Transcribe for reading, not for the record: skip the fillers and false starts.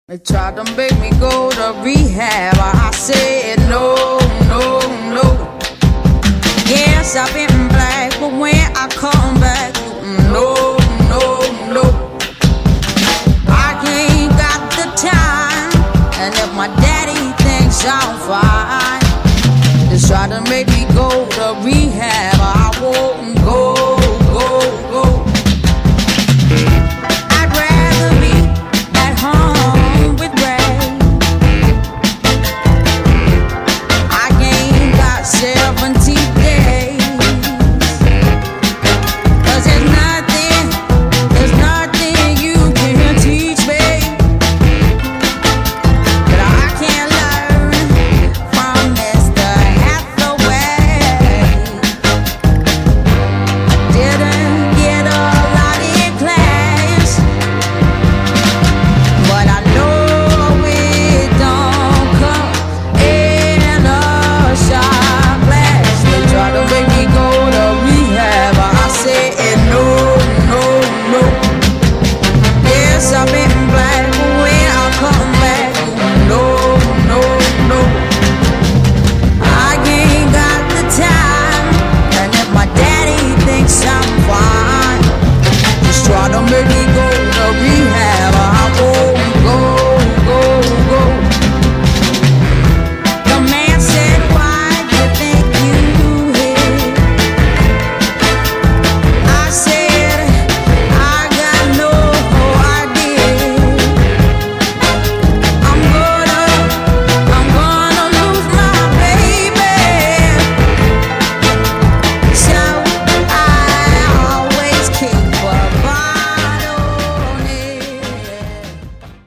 They tried to make me go to rehab. I said no, no, no. Yes, I've been black, but when I come back, no, no, no. I ain't got the time, and if my daddy thinks I'm fine, they tried to make me go to rehab.